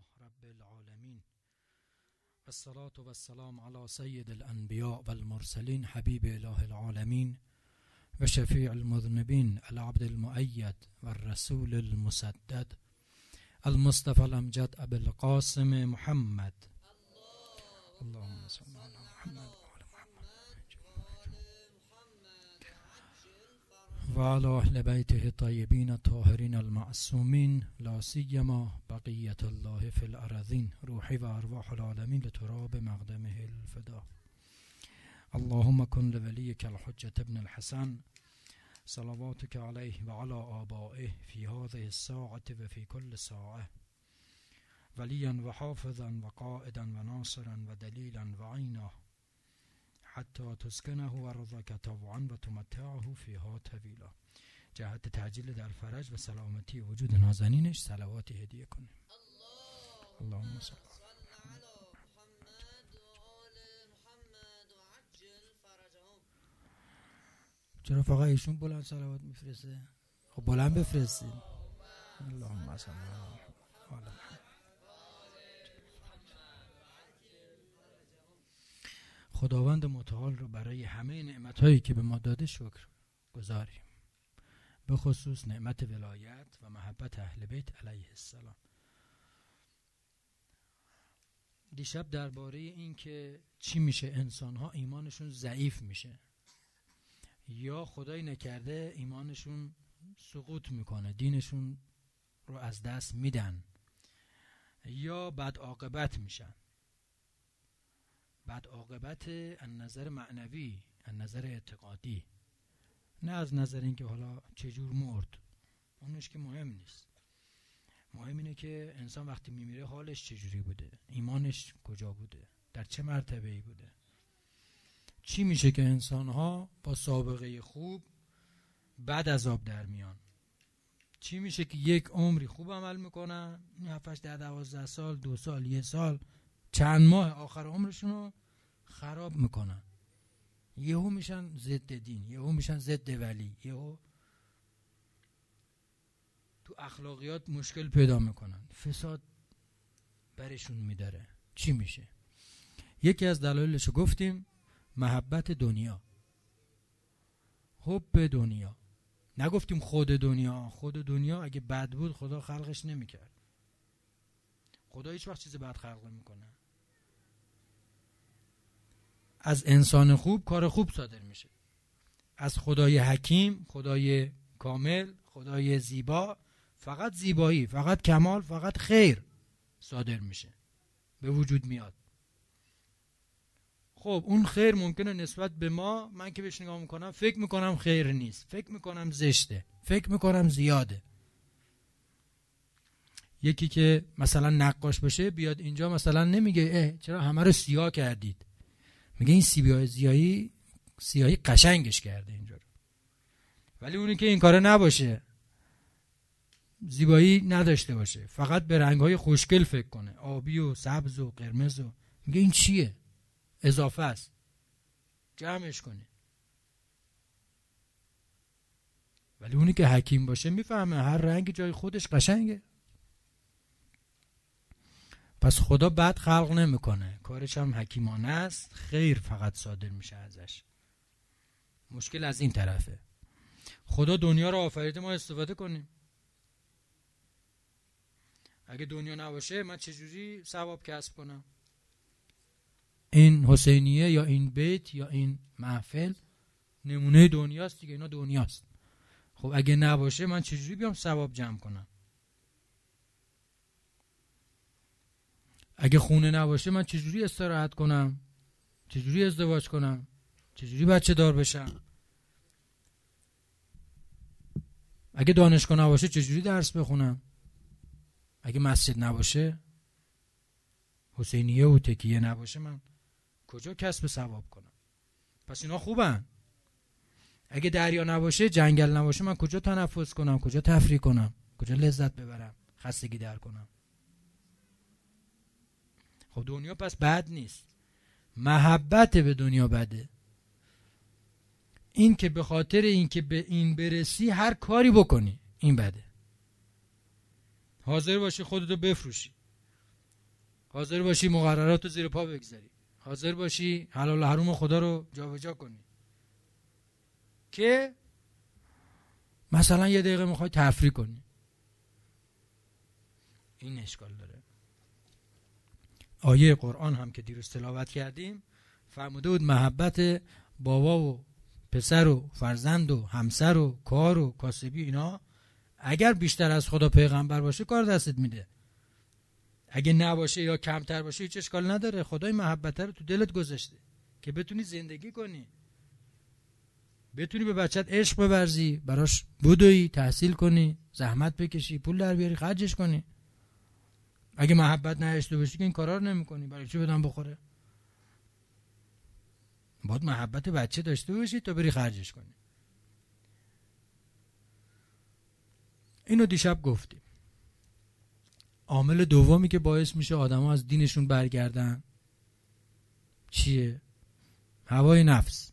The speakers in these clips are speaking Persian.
رب العالمين والصلاة والسلام على سيد الأنبياء والمرسلين حبيب إله العالمين وشفيع المذنبين العبد المؤيد والرسول المسدد المصطفى الأمجد أبي القاسم محمد اللهم صل على محمد وعلى أهل بيته الطيبين الطاهرين المعصومين لا سيما بقية الله في الأرضين روحي وأرواح العالمين لتراب مقدمه الفداء. اللهم كن لوليك الحجة ابن الحسن صلواتك عليه وعلى آبائه في هذه الساعة وفي كل ساعة وليا وحافظا وقائدا وناصرا ودليلا وعينا حتى تسكنه أرضك طوعا وتمتعه فيها طويلا. جهت تعجیل در فرج و سلامتی وجود نازنینش صلوات هدیه کنیم. اللهم صل على محمد و آل محمد و عجل فرجهم. چرا فقط ایشون بلند صلوات میفرسته؟ خب بلند بفرستید. اللهم صل على محمد. خداوند متعال رو برای همه نعمت‌هایی که به ما داده شکر گزاریم، به خصوص نعمت ولایت و محبت اهل بیت علیه السلام. دیشب درباره این که چی میشه انسان‌ها ایمانشون ضعیف میشه یا خدای نکرده ایمانشون سقوط میکنه، دینشون رو از دست میدن یا بد عاقبت میشن. بعد عاقبت از نظر معنوی، از نظر اعتقادی، نه از نظر اینکه حالا چجور مرد، اونش که مهم نیست. مهم اینه که انسان وقتی میمیره حالش چجوری بوده، ایمانش کجا بوده، در چه مرتبه‌ای بوده. چی میشه که انسان‌ها با سابقه خوب بعد عذاب در میان؟ چی میشه که یک عمری خوب عمل میکنن، 7 10 12 سال، 2 سال، 1 سال، چند ماه آخر عمرشونو خراب میکنن، یهو میشن ضد دین، یهو میشن ضد ولی، یهو تو اخلاقیات مشکل پیدا میکنن، فساد برشون میداره. چی میشه؟ یکی از دلایلشو گفتیم، محبت دنیا، حب دنیا. نگفتیم خود دنیا. خود دنیا اگه بد بود خدا خلقش نمیکرد. خدا هیچ وقت چیز بد خلق نمیکنه. از انسان خوب کار خوب صادر میشه. از خدای حکیم، خدای کامل، خدای زیبا فقط زیبایی، فقط کمال، فقط خیر صادر میشه، به وجود میاد. خب اون خیر ممکنه نسبت به ما، من که بهش نگاه میکنم فکر میکنم خیر نیست، فکر میکنم زشته، فکر میکنم زیاده. یکی که مثلا نقاش بشه بیاد اینجا مثلا نمیگه چرا همه رو سیاه کردید، میگه این سیاهی قشنگش کرده اینجا رو. ولی اونی که این کاره نباشه، زیبایی نداشته باشه، فقط به رنگ‌های خوشگل فکر کنه، آبی و سبز و قرمز، و میگه این چیه؟ اضافه است، جمعش کنه. ولی اونی که حکیم باشه میفهمه هر رنگ جای خودش قشنگه. پس خدا بد خلق نمیکنه، کارش هم حکیمانه است، خیر فقط صادر میشه ازش. مشکل از این طرفه. خدا دنیا رو آفریده ما استفاده کنیم. اگه دنیا نباشه من چجوری ثواب کسب کنم؟ این حسینیه یا این بیت یا این محفل نمونه دنیاست دیگه، اینا دنیاست. خب اگه نباشه من چجوری بیام ثواب جمع کنم؟ اگه خونه نباشه من چجوری استراحت کنم؟ چجوری ازدواج کنم؟ چجوری بچه دار بشم؟ اگه دانشگاه نباشه چجوری درس بخونم؟ اگه مسجد نباشه، حسینیه و تکیه نباشه، من کجا کسب ثواب کنم؟ پس اینا خوبن. اگه دریا نباشه، جنگل نباشه، من کجا تنفس کنم؟ کجا تفریح کنم؟ کجا لذت ببرم؟ خستگی در کنم؟ خب دنیا پس بد نیست، محبت به دنیا بده. این که به خاطر این که به این برسی هر کاری بکنی این بده. حاضر باشی خودتو بفروشی، حاضر باشی مقررات رو زیر پا بگذاری، حاضر باشی حلال و حرام خدا رو جابجا کنی که مثلا یه دقیقه میخوای تفریح کنی. این اشکال داره. آیه قرآن هم که دیروز تلاوت کردیم فرموده بود محبت بابا و پسر و فرزند و همسر و کار و کاسبی، اینا اگر بیشتر از خدا پیغمبر باشه کار دستت میده، اگه نباشه یا کمتر باشه هیچ اشکال نداره. خدای محبت رو تو دلت گذاشته که بتونی زندگی کنی، بتونی به بچت عشق بورزی، براش بدوی، تحصیل کنی، زحمت بکشی، پول در بیاری، خرجش کنی. اگه محبت نداشته باشی که این کارا رو نمی‌کنی. برای چی بدم بخوره؟ باید محبت بچه داشته باشی تا بری خرجش کنی. اینو دیشب گفتیم. عامل دومی که باعث میشه آدما از دینشون برگردن چیه؟ هوای نفس.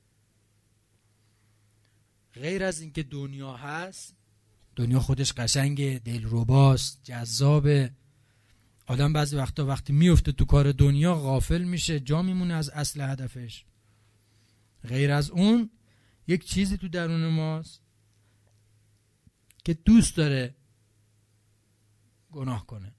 غیر از اینکه دنیا هست، دنیا خودش قشنگه، دلرباست، جذابه، آدم بعضی وقتا وقتی میفته تو کار دنیا غافل میشه، جا میمونه از اصل هدفش. غیر از اون یک چیزی تو درون ماست که دوست داره گناه کنه،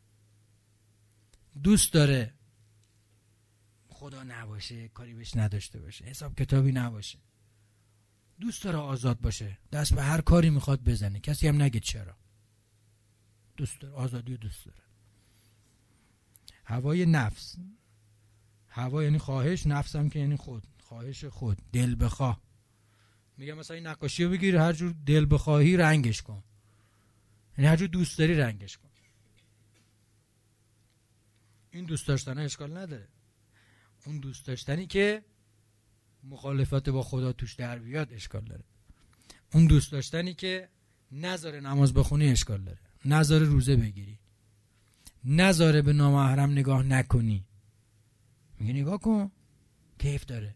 دوست داره خدا نباشه، کاری بهش نداشته باشه، حساب کتابی نباشه، دوست داره آزاد باشه، دست به هر کاری میخواد بزنه، کسی هم نگه چرا. دوست داره آزادی رو، دوست داره. هوای نفس. هوا یعنی خواهش، نفس هم که یعنی خود، خواهش خود، دل بخواه. میگم مثلا این نقاشی رو بگیر، هر جور دل بخواهی رنگش کن، یعنی هر جور دوست داری رنگش کن. این دوست داشتن اشکال نداره. اون دوست داشتنی که مخالفت با خدا توش در بیاد اشکال داره. اون دوست داشتنی که نذاره نماز بخونی اشکال داره، نذاره روزه بگیری، نذاره به نامحرم نگاه نکنی. میگه نگاه کن، کیف داره.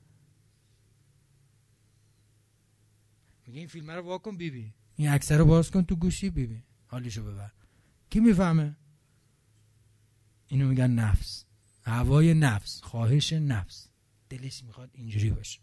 میگه این فیلم رو واکن بیبی، این عکس رو باز کن تو گوشی بیبی، حالیشو ببر. کی میفهمه؟ اینو میگن نفس. هوای نفس، خواهش نفس، دلش میخواد اینجوری باشه.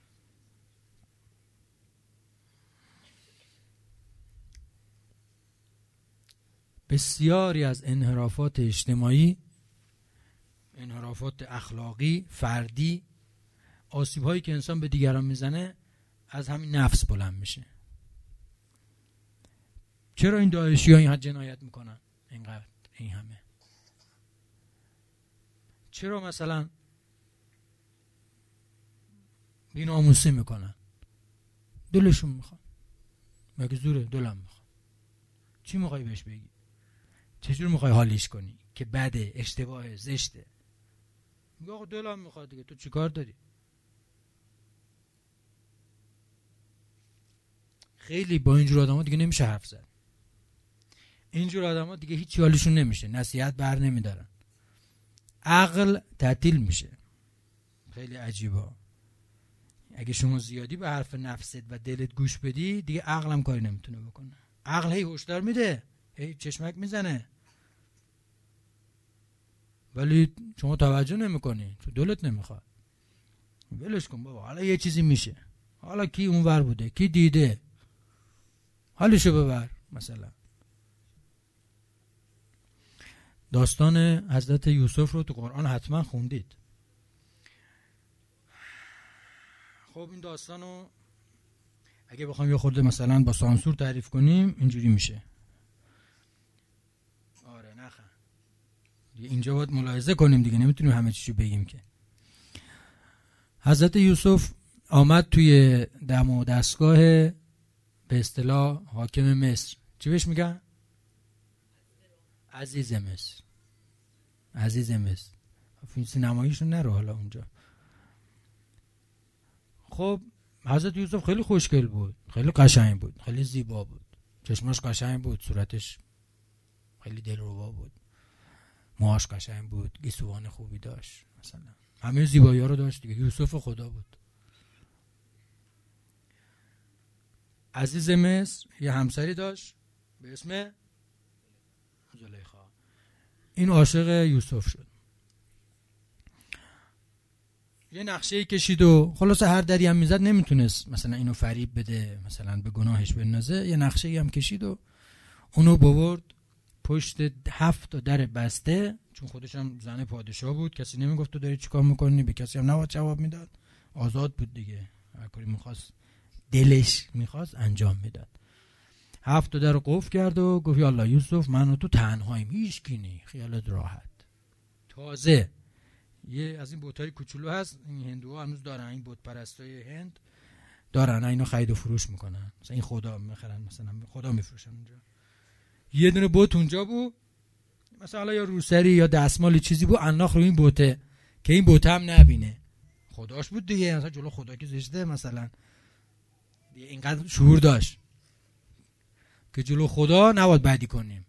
بسیاری از انحرافات اجتماعی، انحرافات اخلاقی، فردی، آسیب هایی که انسان به دیگران میزنه از همین نفس بلند میشه. چرا این داعشی ها اینقدر جنایت میکنن؟ اینقدر، این همه. چرا مثلا بی‌ناموسی میکنن؟ دلشون میخواد. مگه زوره؟ دلم میخواد. چی میخوای بهش بگی؟ چجور میخوای حالیش کنی که بده، اشتباهه، زشته؟ میگه آقا دلم میخواد دیگه، تو چیکار داری؟ خیلی با اینجور آدما دیگه نمیشه حرف زد. اینجور آدما دیگه هیچ حالشون نمیشه، نصیحت بر نمیدارن، عقل تعطیل میشه. خیلی عجیبه. اگه شما زیادی به حرف نفست و دلت گوش بدی دیگه عقلم کاری نمیتونه بکنه. عقل هی هشدار میده، هی چشمک میزنه، ولی شما توجه نمیکنی، تو دلت نمیخواد. ولش کن بابا، حالا یه چیزی میشه، حالا کی اونور بوده، کی دیده، حالشو ببر. مثلا داستان حضرت یوسف رو تو قرآن حتما خوندید. خب این داستانو اگه بخوام یه خورده مثلا با سانسور تعریف کنیم اینجوری میشه. آره نخه اینجا باید ملاحظه کنیم دیگه، نمیتونیم همه چیزو بگیم که. حضرت یوسف آمد توی دم و دستگاه به اصطلاح حاکم مصر. چی بهش میگن؟ عزیز مصر. عزیز مصر. فیلم سینماییشون نرو حالا اونجا. خب حضرت یوسف خیلی خوشگل بود، خیلی قشنگ بود، خیلی زیبا بود، چشماش قشنگ بود، صورتش خیلی دلربا بود، موهاش قشنگ بود، گیسوان خوبی داشت، مثلا همه زیبایی‌ها رو داشت دیگه. یوسف خدا بود. عزیز مصر یه همسری داشت به اسم زلیخا. این عاشق یوسف شد. یه نقشه کشید و خلاص هر دری هم میزد نمیتونست مثلا اینو فریب بده، مثلا به گناهش بندازه. یه نقشه هم کشید و اونو بورد پشت 7 در بسته، چون خودش هم زن پادشاه بود، کسی نمیگفت تو داری چیکار میکنی، به کسی هم نباید جواب میداد، آزاد بود دیگه، هر کاری میخواست دلش میخواست انجام میداد. 7 در قفل کرد و گفت یالا یوسف من و تو تنهاییم، هیچ کی نی، خیالت راحت. تازه یه از این بتای کوچولو هست، این هندوها هنوز دارن، این بت پرستای هند دارن، اینا خرید و فروش میکنن، مثلا این خدا میخرن، مثلا خدا میفروشن اونجا. یه دونه بت اونجا بود، مثلا یا روسری یا دستمالی چیزی بود، انداخت رو این بته که این بت هم نبینه. خداش بود دیگه، مثلا جلو خدا که زشته، مثلا اینقدر شعور داشت که جلو خدا نباید بدی کنیم.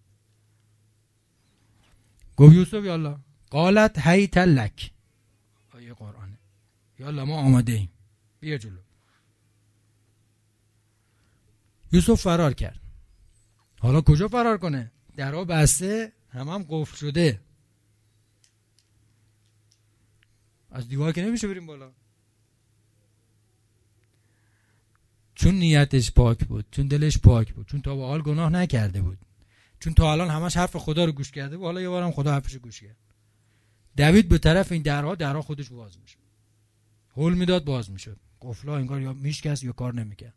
گفت یوسف یالا، قالت هیت لک، آیه قرآنه، یالا ما آماده ایم، بیا جلو. یوسف فرار کرد. حالا کجا فرار کنه؟ درها بسته، هم قفل شده، از دیوار که نمیشه بریم بالا. چون نیتش پاک بود، چون دلش پاک بود، چون تا به حال گناه نکرده بود، چون تا الان همش حرف خدا رو گوش کرده بود، حالا یه بارم خدا حرفش رو گوش کرد. دوید به طرف این درها خودش باز میشه، هول میداد باز میشد، قفلا انگار یا میشکست یا کار نمیکرد.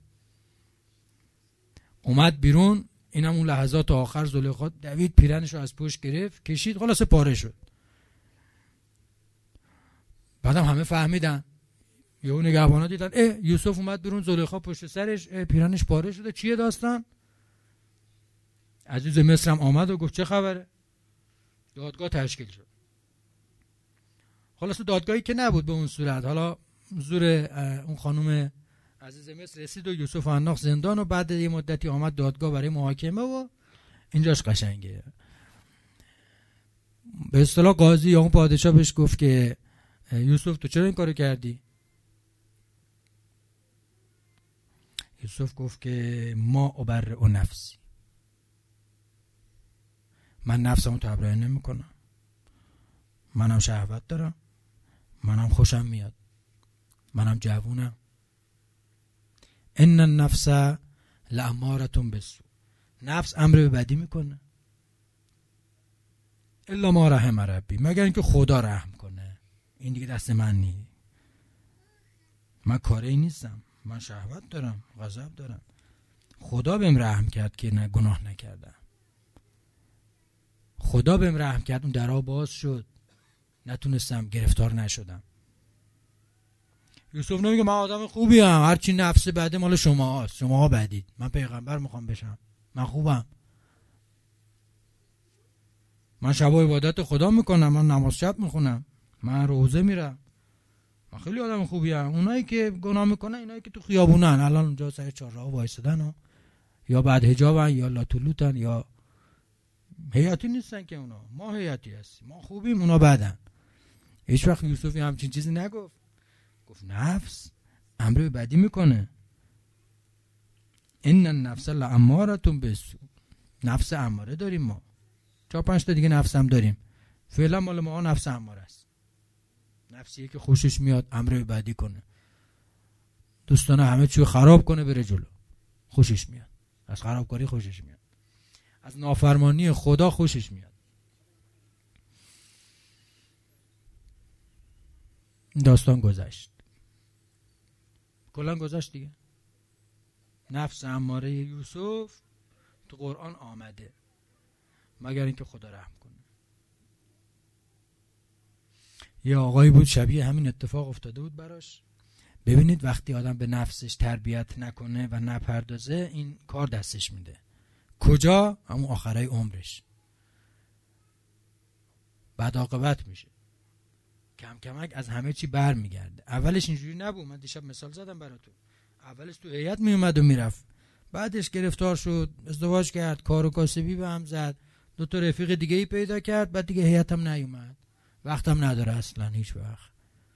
اومد بیرون، اینم اون لحظات آخر زلیخا دوید پیرنش رو از پشت گرفت کشید، خلاص پاره شد. بعدم همه فهمیدن، یهو نگهبانا دیدن یوسف اومد بیرون، زلیخا پشت سرش، پیرنش پاره شده، چیه داستان؟ عزیز مصر هم آمد و گفت چه خبره؟ دادگاه تشکیل شد. خلاص دادگاهی که نبود به اون صورت، حالا زور اون خانم عزیز مصر رسید و یوسف انداخت زندان و بعد یه مدتی آمد دادگاه برای محاکمه و اینجاش قشنگه. به اصطلاح قاضی یا اون پادشاه بهش گفت که یوسف تو چرا این کارو کردی؟ یوسف گفت که ما ابرئ نفسی، من نفسمو تبرئه نمیکنم، منم شهوت دارم، منم خوشم میاد، منم جوونم. ان النفس لاماره بالسوء، نفس امر به بدی میکنه، الا ما رحم ربی، مگر اینکه خدا رحم کنه، این دیگه دست من نیست، من کاری نیستم، من شهوت دارم، غضب دارم، خدا بهم رحم کرد که نه گناه نکردم، خدا بهم رحم کرد اون درها باز شد، نتونستم گرفتار نشدم. یوسف نمیگه من آدم خوبی ام، هرچی نفس بده مال شماست، شماها بدید، من پیغمبر میخوام بشم، من خوبم، من شب و عبادت خدا میکنم، من نماز شب میخونم، من روزه میرم، من خیلی آدم خوبی ام. اونایی که گناه میکنن اینایی که تو خیابونن الان اونجا سر چهارراه وایسادن، یا بعد حجابن یا لاتولوتن یا هیئتی نیستن، که اونا ما هیئتی هستیم، ما خوبیم اونا بدن. هیچ وقت یوسفی همچین چیزی نگفت، گفت نفس امر به بدی میکنه، ان النفس لاماره بالسوء، نفس اماره داریم ما، 4-5 تا دیگه نفس هم داریم، فعلا مال ما نفس اماره است، نفسیه که خوشش میاد امر به بدی کنه، دوستانه همه چیو خراب کنه بره جلو، خوشش میاد، از خرابکاری خوشش میاد، از نافرمانی خدا خوشش میاد. داستان گذشت، کلا گذشت دیگه. نفس اماره یوسف تو قرآن آمده، مگر اینکه خدا رحم کنه. یه آقایی بود شبیه همین اتفاق افتاده بود براش. ببینید وقتی آدم به نفسش تربیت نکنه و نپردازه، این کار دستش میده. کجا؟ همون آخرای عمرش بعد عاقبت میشه، کم کمک از همه چی بر میگرده. اولش اینجوری نبود، من دیشب مثال زدم براتون، اولش تو هیئت میومد و میرفت، بعدش گرفتار شد، ازدواج کرد، کار و کاسبی به هم زد، 2 تا رفیق دیگه ای پیدا کرد، بعد دیگه هیئت هم نیومد، وقتم نداره اصلا هیچ وقت.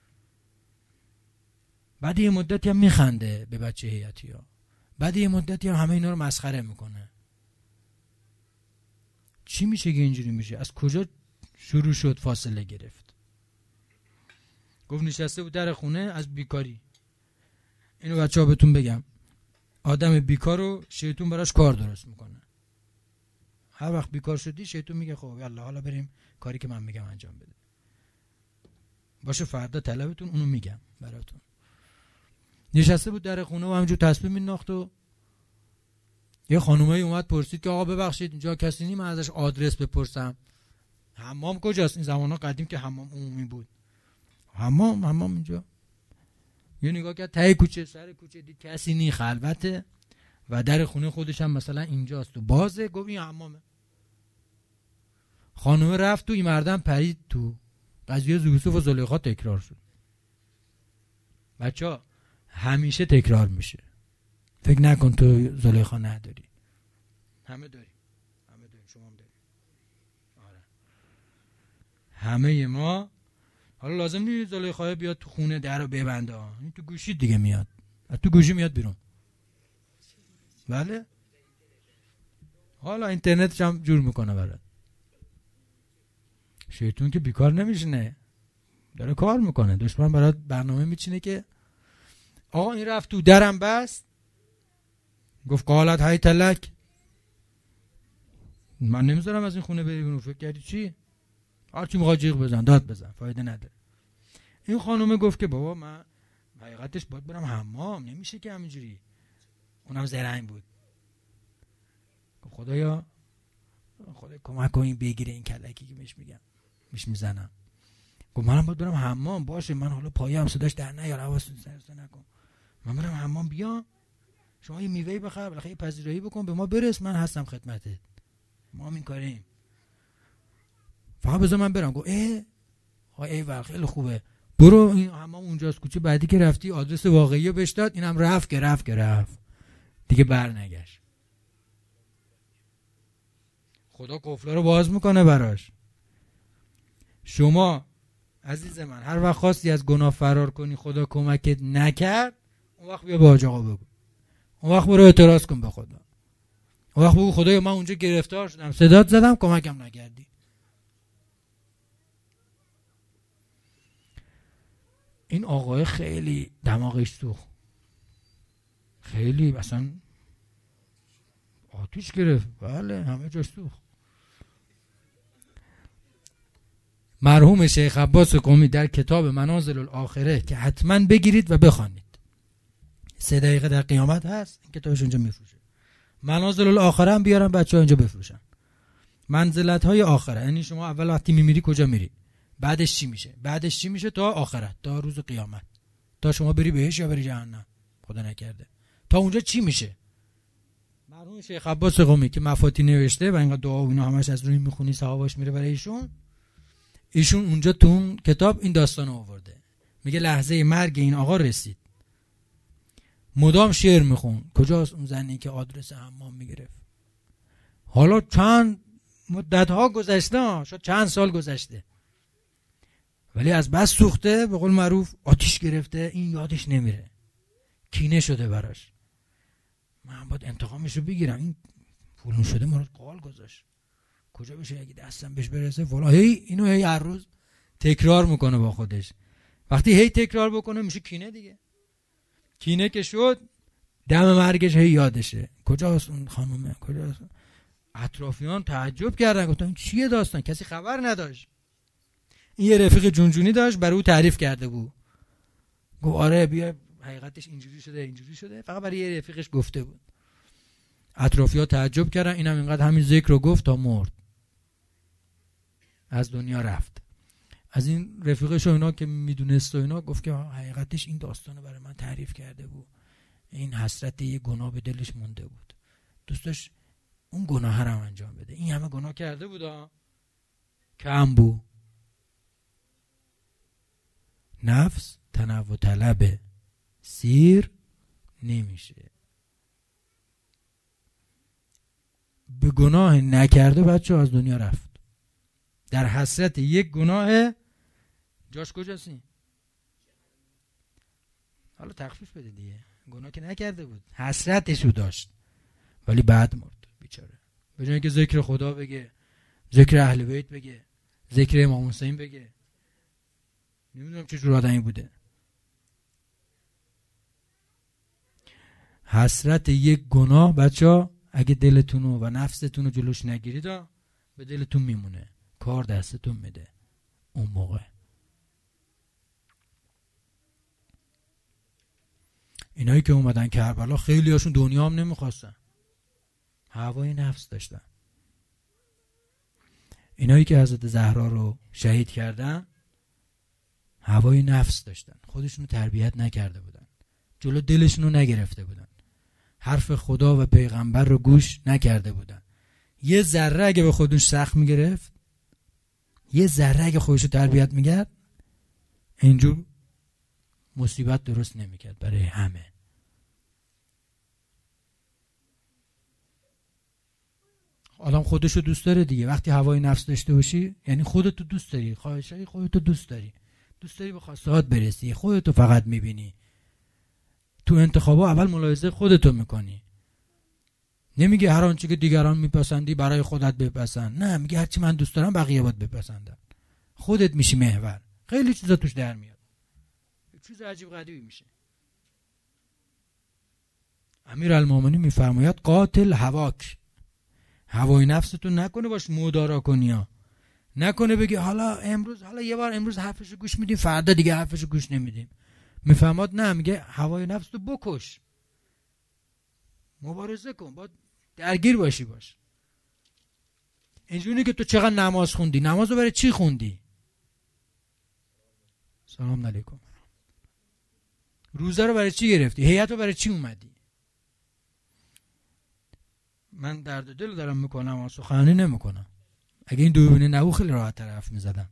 بعد یه مدتی هم میخنده به بچه هیئتی ها، بعد یه مدتی هم همه اینا رو مسخره میکنه. چی میشه که اینجوری میشه؟ از کجا شروع شد فاصله گرفت. گفت نشسته بود در خونه از بیکاری. اینو بچه‌ها بهتون بگم، آدم بیکار رو شیطون براش کار درست میکنه. هر وقت بیکار شدی شیطون میگه خب یالا حالا بریم کاری که من میگم انجام بده. باشه فردا طلبتون اونو میگم براتون. نشسته بود در خونه و همینجور تسبیح مینداخت و یه خانومه اومد پرسید که آقا ببخشید اینجا کسی نی من ازش آدرس بپرسم. حمام کجاست؟ این زمانا قدیم که حمام عمومی بود. حمام اینجا. یه نگاه کرد ته کوچه سر کوچه دید کسی نی، خلوته و در خونه خودش هم مثلا اینجاست و بازه. گفت این حمامه. خانومه رفت تو، این مردم پرید تو. قضیه یوسف و زلیخا تکرار شد. بچه‌ها همیشه تکرار میشه. فکر نکن تو زلیخا نداری. همه داریم. شما هم داری. آره. همه ما. حالا لازم نیست زلیخا بیاد تو خونه در رو ببنده. این تو گوشی دیگه میاد. تو گوشی میاد بیرون. بله. حالا اینترنتش هم جور میکنه برات. شیطون که بیکار نمیشینه، داره کار میکنه. دشمن برات برنامه میچینه که آقا این رفت تو درم بست. گفت قالت هیت لک، من نمیذارم از این خونه بری بیرون. فکر کردی چی؟ هرچی میخواد جیغ بزن داد بزن فایده نداره. این خانومه گفت که بابا من حقیقتش باید برم حمام، نمیشه که همینجوری. اونم زرنگ بود. خدایا کمک کن این بگیره این کلکی که بهش میگم میش میزنم. گفت منم باید برم حمام. باشه من حالا پایم صداش در نیار، حواستون سرسته نکن، من برم حمام بیام. شما یه میوه‌ای بخر بالاخره یه پذیرایی بکن به ما برس، من هستم خدمتت، ما هم این کاریم، فقط بذار من برم. گفت ای خیلی خوبه، برو این حمام اونجاست کوچه بعدی که رفتی آدرس واقعی رو بهش داد. اینم رفت دیگه بر نگشت. خدا قفلا رو باز میکنه براش. شما عزیز من هر وقت خواستی از گناه فرار کنی خدا کمکت نکرد، اون وقت بیا به حاج آقا بگو، اون وقت برو اعتراض کن به خدا، اون وقت بگو خدایا من اونجا گرفتار شدم صدات زدم کمکم نکردی. این آقای خیلی دماغش سوخت، خیلی مثلا آتیش گرفت. بله همه جاش سوخت. مرحوم شیخ عباس قمی در کتاب منازل الاخره که حتما بگیرید و بخوانید، 3 دقیقه در قیامت هست، این کتابش اونجا میفروشه. منازل الاخره هم بیارن بچه‌ها اینجا بفروشن. منزلت های آخره، یعنی شما اول وقتی میمیری کجا میری، بعدش چی میشه تا آخرت، تا روز قیامت، تا شما بری بهش یا بری جهنم خدا نکرده، تا اونجا چی میشه. مرحوم شیخ عباس قمی که مفاتی نوشته و اینقدر دعا و اینا همش از روی میخونی ثوابش میره برای ایشون اونجا تو اون کتاب این داستان آورده. میگه لحظه مرگ این آقا رسید، مدام شعر میخون. کجاست اون زنی که آدرس حمام میگرفت؟ حالا چند مدت ها گذشته، شاید چند سال گذشته، ولی از بس سوخته، به قول معروف آتیش گرفته، این یادش نمیره، کینه شده براش. من باید انتقامش رو بگیرم، این فلان شده ما رو قال گذاشت، کجا بشه اگه دستم بهش برسه فلان. اینو هر روز تکرار میکنه با خودش. وقتی تکرار بکنه میشه کینه دیگه. کینه که شد دم مرگش یادشه. کجاست اون خانومه، کجاست؟ اطرافیان تعجب کردن، گفتن این چیه داستان؟ کسی خبر نداشت. این یه رفیق جونجونی داشت برای او تعریف کرده بود، گفت آره بیا حقیقتش اینجوری شده، فقط برای یه رفیقش گفته بود. اطرافیان تعجب کردن، اینم اینقدر همین ذکر رو گفت تا مرد، از دنیا رفت. از این رفیقش و اینا که میدونست و اینا گفت که حقیقتش این داستان رو برای من تعریف کرده بود، این حسرت یه گناه به دلش مونده بود، دوست داشت اون گناه رو انجام بده. این همه گناه کرده بود، کم بود. نفس تنوع طلبه، سیر نمیشه. به گناه نکرده بچه از دنیا رفت، در حسرت یک گناه. جاش کجاست این؟ حالا تخفیف بده دیگه، گناه که نکرده بود، حسرتشو داشت ولی بعد مرد بیچاره. به جای اینکه ذکر خدا بگه، ذکر اهل بیت بگه، ذکر امام حسین بگه. نمیدونم چه جور آدمی بوده. حسرت یک گناه بچه اگه دلتونو و نفستونو جلوش نگیرید به دلتون میمونه، کار دستتون میده اون موقع. اینایی که اومدن کربلا خیلی هاشون دنیا هم نمیخواستن، هوای نفس داشتن. اینایی که حضرت زهرا رو شهید کردن هوای نفس داشتن، خودشونو تربیت نکرده بودن، جلو دلشونو نگرفته بودن، حرف خدا و پیغمبر رو گوش نکرده بودن. یه ذره اگه به خودش سخت میگرفت، یه ذره اگه خودشو تربیت میکرد، اینجور مصیبت درست نمیکرد برای همه. آدم خودشو دوست داره دیگه. وقتی هوای نفس داشته باشی یعنی خودتو دوست داری، خواهشایی خودتو دوست داری به خواستهات برسی، خودتو فقط میبینی. تو انتخابا اول ملاحظه خودتو میکنی، نمیگه هر آنچه که دیگران میپسندی برای خودت بپسند، نه، میگه هرچی من دوست دارم بقیه باید بپسندن. خودت میشی محور، خیلی چیزا توش در میاد، چیز عجیب غریبی میشه. امیرالمومنین میفرماید قاتل هواک، هوای نفستو نکنه باش مدارا کنی ها. نکنه بگی حالا یه بار امروز حرفشو گوش میدیم، فردا دیگه حرفشو گوش نمیدیم. میفهماد نه، میگه هوای نفستو بکش، مبارزه کن، باید درگیر باشی باش. اینجوری که تو چقدر نماز خوندی، نمازو برای چی خوندی؟ سلام علیکم. روزه رو برای چی گرفتی؟ هیئت رو برای چی اومدی؟ من درد دل دارم میکنم و سخنرانی نمیکنم. اگه این دوربین نبود خیلی راحت حرف میزدم.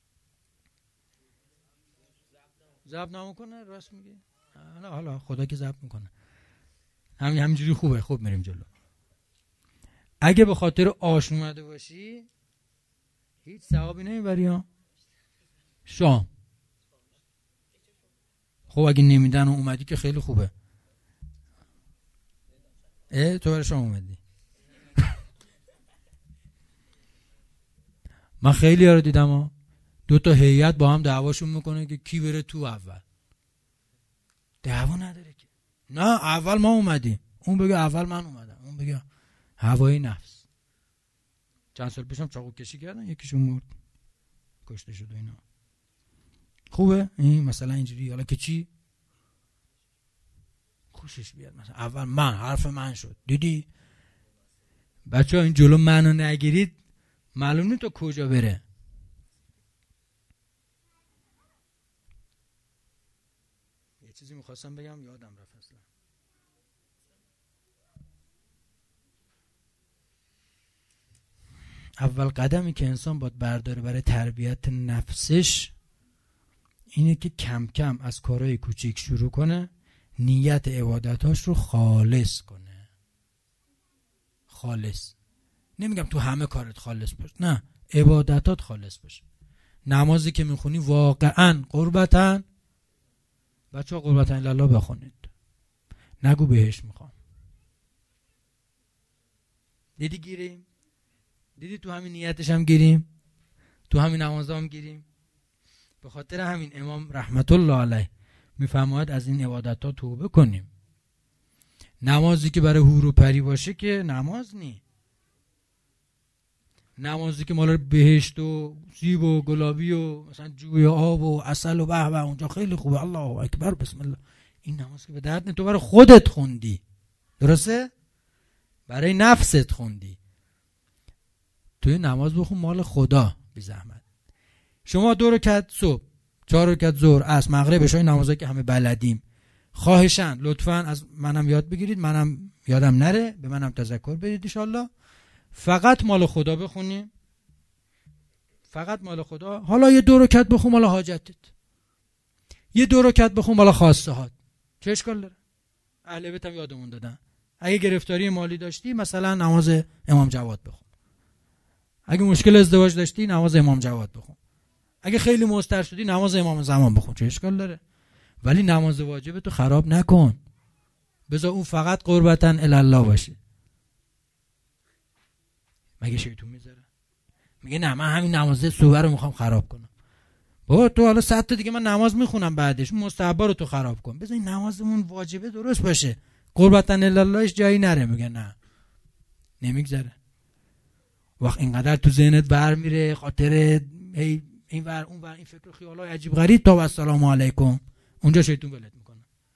ضبط نمیکنه؟ راست میگی؟ حالا خدا که ضبط میکنه. همینجوری خوبه، خوب میریم جلو. اگه به خاطر آش اومده باشی هیچ ثوابی نمیبری ها. شام خب اگه نمیدن و اومدی که خیلی خوبه. تو برای شام اومدی. من خیلی ها رو دیدم ها، 2 هیئت با هم دعواشون میکنه که کی بره تو اول. دعوا نداره که، نه اول ما اومدیم، اون بگه اول من اومدم، اون بگه هوای نفس. چند سال پیشم چاقو کشی کردن، یکیشون مرد، کشته شد و اینا. خوبه این مثلا اینجوری؟ حالا که چی خوشش بیاد مثلا اول من، حرف من شد. دیدی بچه ها این جلو منو نگیرید معلوم نیست تو کجا بره. یه چیزی میخواستم بگم یادم رفت اصلا. اول قدمی که انسان باید برداره برای تربیت نفسش اینه که کم کم از کارهای کوچیک شروع کنه، نیت عبادتاش رو خالص کنه. خالص نمیگم تو همه کارت خالص باش، نه، عبادتات خالص باش. نمازی که میخونی واقعا قربتن، بچه ها قربتن الله بخونید، نگو بهش میخوام. دیدی گیریم؟ دیدی تو همین نیتش هم گیریم، تو همین نمازها هم گیریم. به خاطر همین امام رحمت الله علیه میفرماید از این عبادت ها توبه کنیم. نمازی که برای حور و پری باشه که نماز نی. نمازی که مال بهشت و سیب و گلابی و مثلا جوی آب و عسل و به اونجا خیلی خوبه، الله اکبر بسم الله، این نماز که به درد نی. تو برای خودت خوندی، درسته؟ برای نفست خوندی. توی نماز بخون مال خدا بی زحمت. شما 2 رکعت صبح، 4 رکعت ظهر، عصر، مغرب، عشای، نمازایی که همه بلدیم، خواهشاً لطفاً از منم یاد بگیرید، منم یادم نره، به منم تذکر بدید ان شاء الله. فقط مال خدا بخونیم، فقط مال خدا. حالا یه 2 رکعت بخون مال حاجتت، یه 2 رکعت بخون مال خواسته هات، چه اشکال داره؟ اهل بیت هم یادمون دادن اگه گرفتاری مالی داشتی مثلا نماز امام جواد بخون، اگه مشکل ازدواج داشتی نماز امام جواد بخون، اگه خیلی مضطر شدی نماز امام زمان بخون، چه اشکال داره؟ ولی نماز واجب تو خراب نکن، بذار اون فقط قربتن الی الله باشه. مگه شیطون میذاره؟ میگه نه من همین نماز صبح رو میخوام خراب کنم. بابا تو حالا 100 تا دیگه من نماز میخونم بعدش، مستحبا رو تو خراب کن، بذار این نمازمون واجبه درست باشه، قربتا اللهش جایی نره. میگه نه نمیگذره. وقت اینقدر تو ذهنت بر میره خاطر این ور اون ور این فکر و خیالای عجیب غریب تا السلام علیکم، اونجا شیطان ولت میکنه.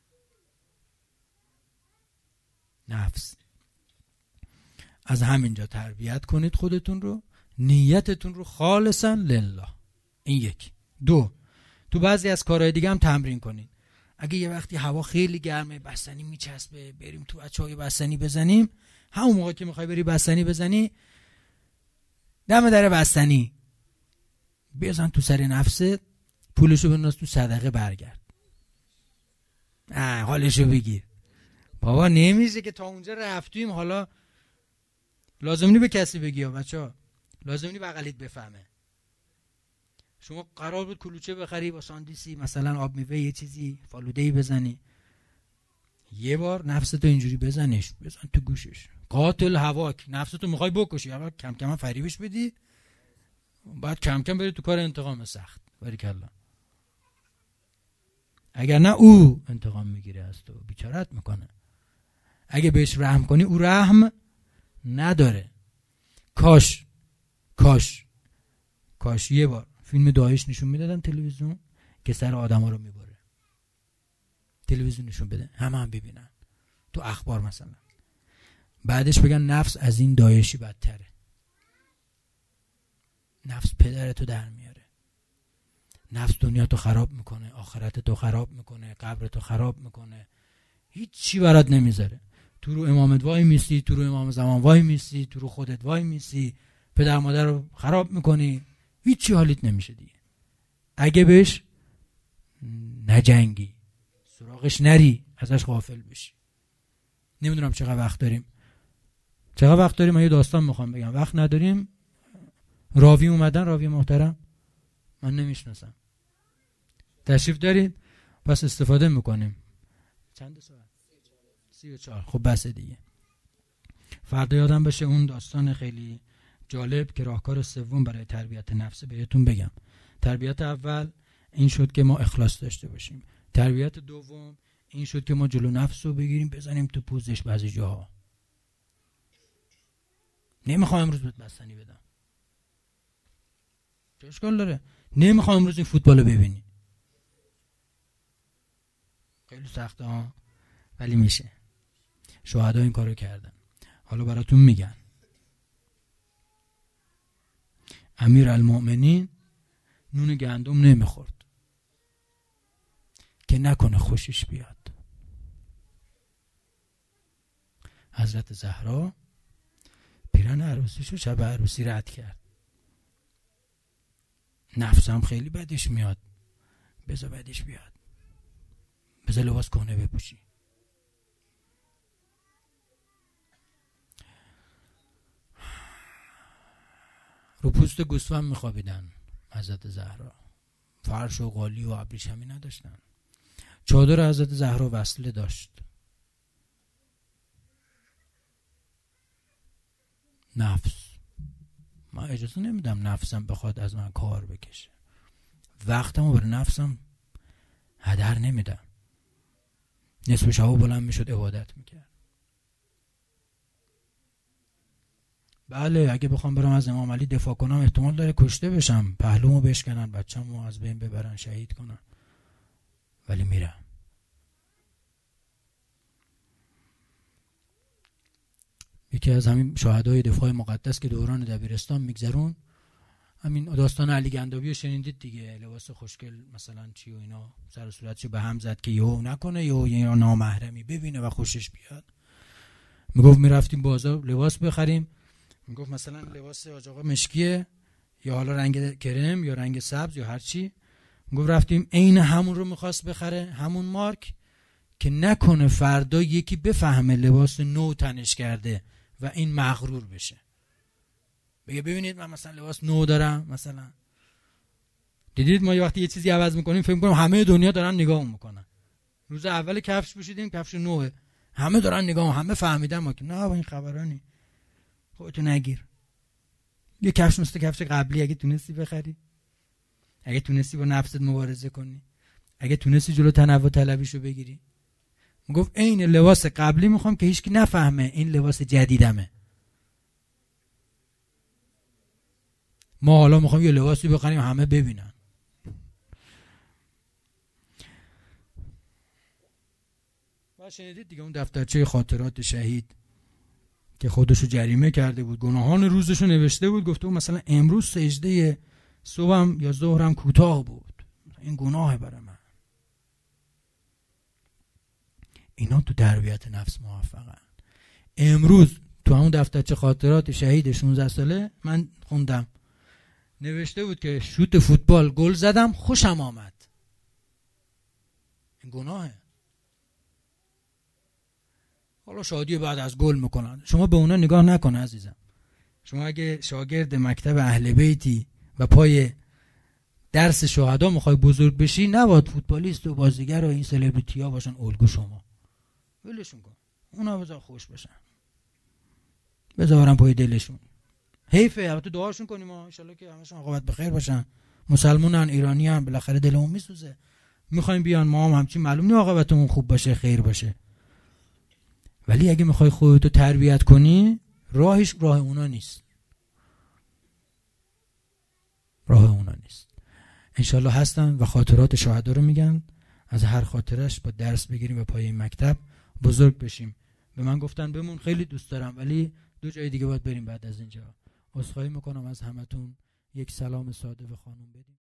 نفس. از همینجا تربیت کنید خودتون رو، نیتتون رو خالصا لله. این یک. دو، تو بعضی از کارهای دیگه هم تمرین کنید. اگه یه وقتی هوا خیلی گرمه، بستنی میچسبه، بریم تو بچه‌های بستنی بزنیم، همون موقع که میخوای بری بستنی بزنی، دم در بستنی بزن تو سر نفست، پولشو بنداز تو صدقه، برگرد، حالشو بگیر. بابا نمیشه که تا اونجا رفتیم حالا لازم نی به کسی بگی ها بچه‌ها، لازم نی بغلیت بفهمه. شما قرار بود کلوچه بخری با ساندیسی مثلا آب میوه یه چیزی فالوده‌ای بزنی، یه بار نفستو اینجوری بزنش، بزن تو گوشش، قاتل هواک، نفستو میخوای بکشی، اول کم کم فریبش بدی، بعد کم کم بری تو کار انتقام سخت. باریکلا. اگر نه او انتقام میگیره از تو، بیچارت میکنه. اگه بهش رحم کنی او رحم نداره. کاش یه بار فیلم داعش نشون میدادن تلویزیون که سر آدما رو میبره، تلویزیون نشون بده هم ببینن، تو اخبار مثلا، بعدش بگن نفس از این داعشی بدتره. نفس پدرتو در میاره، نفس دنیاتو خراب میکنه، آخرتتو خراب میکنه، قبرتو خراب میکنه، هیچی برات نمیذاره. تو رو امامت وای میسی، تو رو امام زمان وای میسی، تو رو خودت وای میسی، پدر مادر رو خراب میکنی، هیچی حالیت نمیشه دیگه. اگه بهش نجنگی، سراغش نری، ازش غافل بشی. نمیدونم چقدر وقت داریم. من یه داستان میخوام بگم. وقت نداریم. راوی اومدن، راوی محترم، من نمیشناسم. تشریف دارید؟ پس استفاده میکنیم. چند ساعت؟ 34. خب بس دیگه. فردا یادم بشه اون داستان خیلی جالب که راهکار سوم برای تربیت نفس بهتون بگم. تربیت اول این شد که ما اخلاص داشته باشیم. تربیت دوم این شد که ما جلو نفس رو بگیریم بزنیم تو پوزش. بعضی جاها نمیخوام امروز بهت بستنی بدم، چه اشکال داره؟ نمیخوام امروز این فوتبال رو ببینی. خیلی سخته ها، ولی میشه. شهدا این کارو کردن. حالا براتون میگن. امیرالمؤمنین نون گندم نمیخورد که نکنه خوشش بیاد. حضرت زهرا پیرن عروسیشو شب عروسی رد کرد. نفسم خیلی بدش میاد، بذار بدش بیاد، بذار لباس کهنه بپوشی. رو پوست گوسفند میخوابیدن حضرت زهرا، فرش و قالی و ابریشمی نداشتن. چادر حضرت زهرا وصله داشت. نفس، من اجازه نمیدم نفسم بخواد از من کار بکشه، وقتمو برای نفسم هدر نمیدم. نصف شب بلند میشد عبادت میکرد. بله اگه بخوام برم از امام علی دفاع کنم احتمال داره کشته بشم، پهلومو بشکنن، بچه‌مو از بین ببرن، شهید کنن، ولی میرم. یکی از همین شهدای دفاع مقدس که دوران دبیرستان میگذرون، همین داستان علی گندابی رو شنیدید دیگه، لباس خوشگل مثلا چی و اینا، سر و صورتشو به هم زد که یهو نکنه یهو نامحرمی ببینه و خوشش بیاد. میگفت میرفتیم بازار لباس بخریم، میگفت مثلا لباس حاج آقا مشکیه یا حالا رنگ کرم یا رنگ سبز یا هر چی، میگفت رفتیم عین همون رو میخواست بخره، همون مارک، که نکنه فردا یکی بفهمه لباس نو تنش کرده و این مغرور بشه، بگه ببینید من مثلا لباس نو دارم. مثلا دیدید ما یه وقتی یه چیزی عوض میکنیم فکر میکنیم همه دنیا دارن نگاه میکنن. روز اول کفش پوشیدیم، کفش نوه، همه دارن نگاه، همه فهمیدن، ما که نه این خبرانی، خودتو نگیر. یه کفش مثل کفش قبلی اگه تونستی بخری، اگه تونستی با نفست مبارزه کنی، اگه تونستی جلو تنوع طلبیشو بگیری. میگفت عین لباس قبلی میخوام که هیچکی نفهمه این لباس جدیدمه. ما حالا میخوام یه لباسی بخریم همه ببینن. و شنیدید دیگه اون دفترچه خاطرات شهید که خودشو جریمه کرده بود، گناهان روزشو نوشته بود، گفته بود مثلا امروز سجده صبحم یا ظهرم کوتاه بود، این گناهه برای من. اینا تو تربیت نفس موفقن. امروز تو همون دفترچه خاطرات شهید 16 ساله من خوندم نوشته بود که شوت فوتبال گل زدم خوشم آمد. این گناهه. حالا شادی بعد از گل میکنن، شما به اونا نگاه نکن عزیزم. شما اگه شاگرد مکتب اهل بیتی و پای درس شهدا میخوای بزرگ بشی، نباید فوتبالیست و بازیگر و این سلبریتی ها باشن الگو شما. ولشون کن، اونا بذار خوش بشن، بذارن پای دلشون. حیفه. البته دعاشون کنیم ان شاءالله که همشون عاقبت بخیر باشن. مسلمانن، ایرانیان، بالاخره دلمون میسوزه، میخوایم بیان ما هم همچین، معلوم نیست عاقبتمون خوب باشه خیر باشه. ولی اگه میخوای خودتو تربیت کنی، راهش راه اونا نیست، راه اونا نیست. انشالله هستن و خاطرات شهدا رو میگن، از هر خاطرش با درس بگیریم و پای این مکتب بزرگ بشیم. به من گفتن بمون، خیلی دوست دارم ولی 2 جای دیگه باید بریم بعد از اینجا. عذرخواهی میکنم از همتون، یک سلام ساده به خانم بدیم.